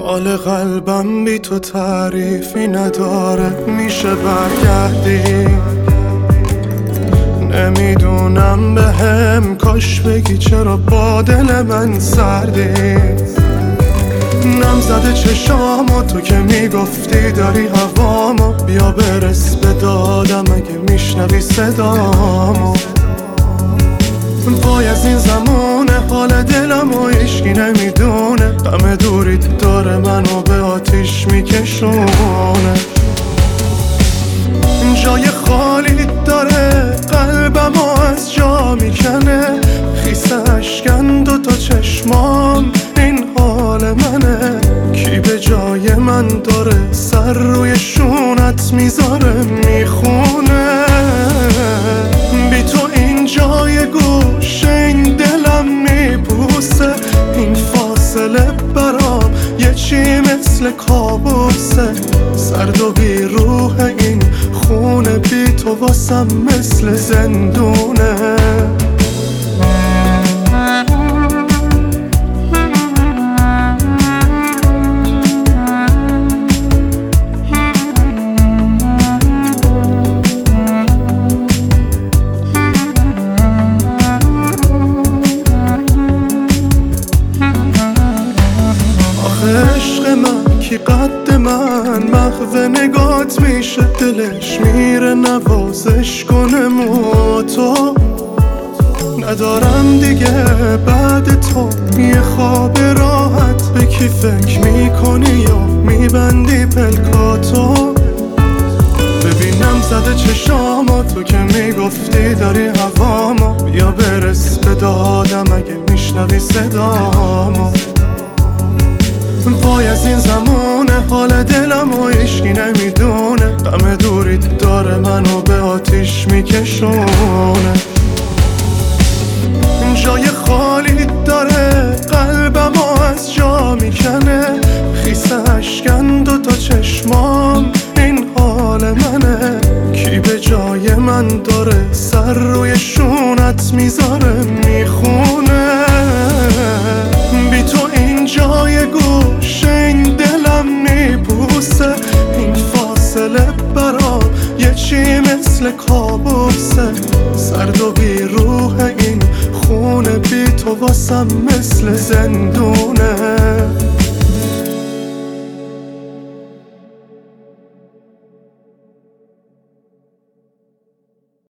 حال قلبم بی تو تعریفی نداره، میشه برگردی؟ نمیدونم بهم کاش بگی چرا با دل من سردی. نم زده چشامو تو که میگفتی داری هوامو، بیا برس به دادم اگه میشنوی صدامو. وای از این زمونه حال دلمو هیچکی نمیدونه، غم دوریت داره منو به آتیش میکشونه. جای خالی داره قلبمو از جا میکنه، خیس اشکن دوتا چشمام این حال منه. کی به جای من داره سر روی شونت میذاره میخونه؟ بی تو این جای گوشه این دلم میبوسه، این فاصله برام یه چی مثل کابوسه. سرد و بی روح این خونه بی تو واسم مثل زندونه. عشق من کی قد من محو نگات میشه، دلش میره نوازش کنه مو تو. ندارم دیگه بعد تو یه خواب راحت، به کی فکر میکنی یا میبندی پلکاتو؟ ببینم زده چشامو تو که میگفتی داری هوامو، بیا برس به دادم اگه میشنوی صدامو. وای از این زمونه حال دلمو هیچکی نمیدونه، غم دوریت داره منو به آتیش میکشونه. جای خالی داره قلبمو از جا میکنه، خیس اشکن دوتا چشمام این حال منه. کی به جای من داره سر روی شونت میذاره